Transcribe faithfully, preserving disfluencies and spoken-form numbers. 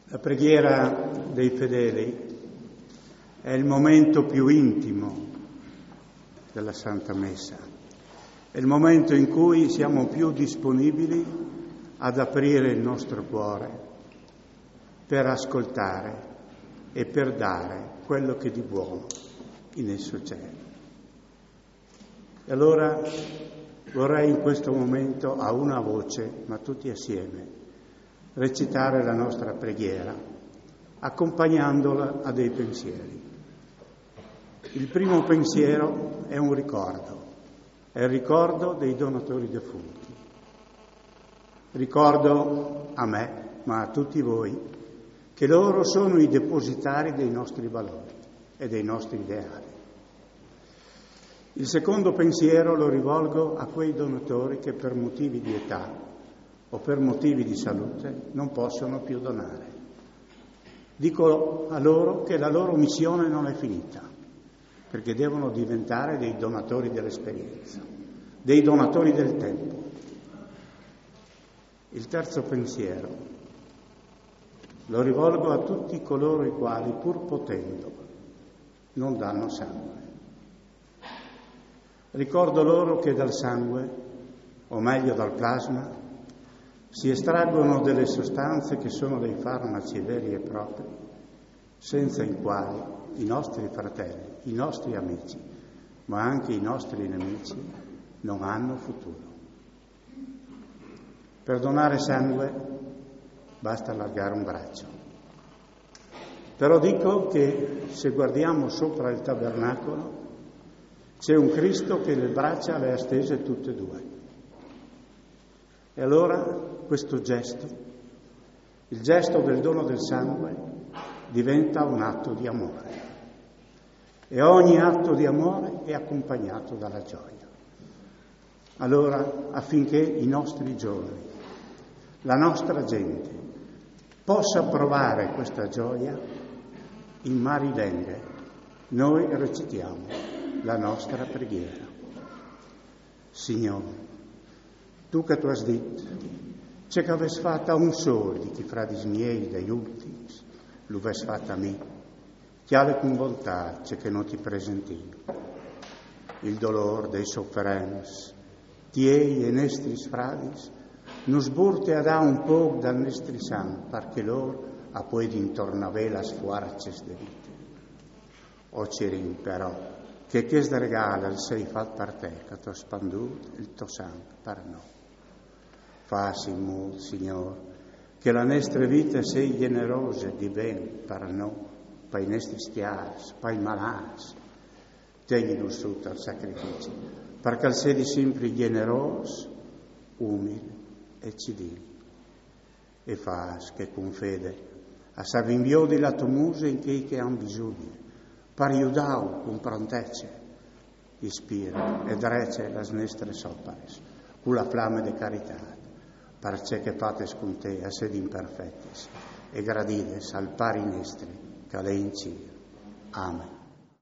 La preghiera dei fedeli è il momento più intimo della Santa Messa, è il momento in cui siamo più disponibili ad aprire il nostro cuore per ascoltare e per dare quello che di buono in esso c'è. E allora vorrei in questo momento a una voce, ma tutti assieme, recitare la nostra preghiera, accompagnandola a dei pensieri. Il primo pensiero è un ricordo, è il ricordo dei donatori defunti. Ricordo a me, ma a tutti voi, che loro sono i depositari dei nostri valori e dei nostri ideali. Il secondo pensiero lo rivolgo a quei donatori che per motivi di età o per motivi di salute non possono più donare. Dico a loro che la loro missione non è finita, perché devono diventare dei donatori dell'esperienza, dei donatori del tempo. Il terzo pensiero lo rivolgo a tutti coloro i quali, pur potendo, non danno sangue. Ricordo loro che dal sangue, o meglio dal plasma, si estraggono delle sostanze che sono dei farmaci veri e propri, senza i quali i nostri fratelli, i nostri amici, ma anche i nostri nemici non hanno futuro. Per donare sangue basta allargare un braccio. Però dico che se guardiamo sopra il tabernacolo c'è un Cristo che le braccia le ha stese tutte e due. E allora questo gesto, il gesto del dono del sangue, diventa un atto di amore. E ogni atto di amore è accompagnato dalla gioia. Allora, affinché i nostri giovani, la nostra gente, possa provare questa gioia, in Marilenge noi recitiamo la nostra preghiera. Signore, tu che tu has dit, c'è che aves fatta un sol di chi fra dis miei dei ultimi, lo aves fatta a me, chiave con bontà c'è che non ti presenti. Il dolor dei sofferenze, tiei e nestris fradis, nos burte a da un po' dal nestri san, perché loro a poi d'intorno a ve las fuarces de vite. O cerin però, che che sregala il sei fat per te, che t'ho spandut il tuo sangue per noi. Fassi molto, Signore, che la nostra vita sia generosa di ben per noi, per i nostri schiavi, per i malati. Tienilo sotto al sacrificio, perché sei sempre generoso, umile e civile. E fas che con fede a s'avvinviò di la tua musa in chi che hanno bisogno, per aiutare con prontezza, ispira e rece le nostre opere, con la flamme di carità, perché che fates con te a sedi imperfettis e gradides al pari nestri che lei in cielo. Amen.